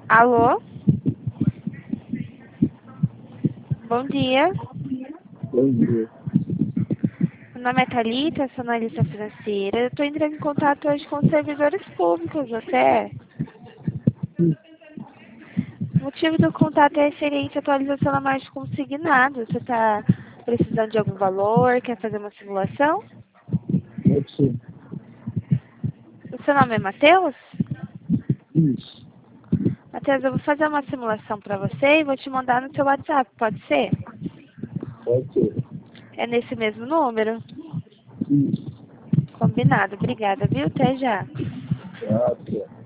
Alô? Bom dia. Bom dia. Meu nome é Thalita, sou analista financeira. Eu estou entrando em contato hoje com os servidores públicos, você é? O motivo do contato é referente à atualização da margem consignada. Você está precisando de algum valor? Quer fazer uma simulação? Pode ser. O seu nome é Matheus? Isso. Matheus, eu vou fazer uma simulação para você e vou te mandar no seu WhatsApp, pode ser? Pode ser. É nesse mesmo número? Isso. Combinado, obrigada, viu? Até já. Tá, certo.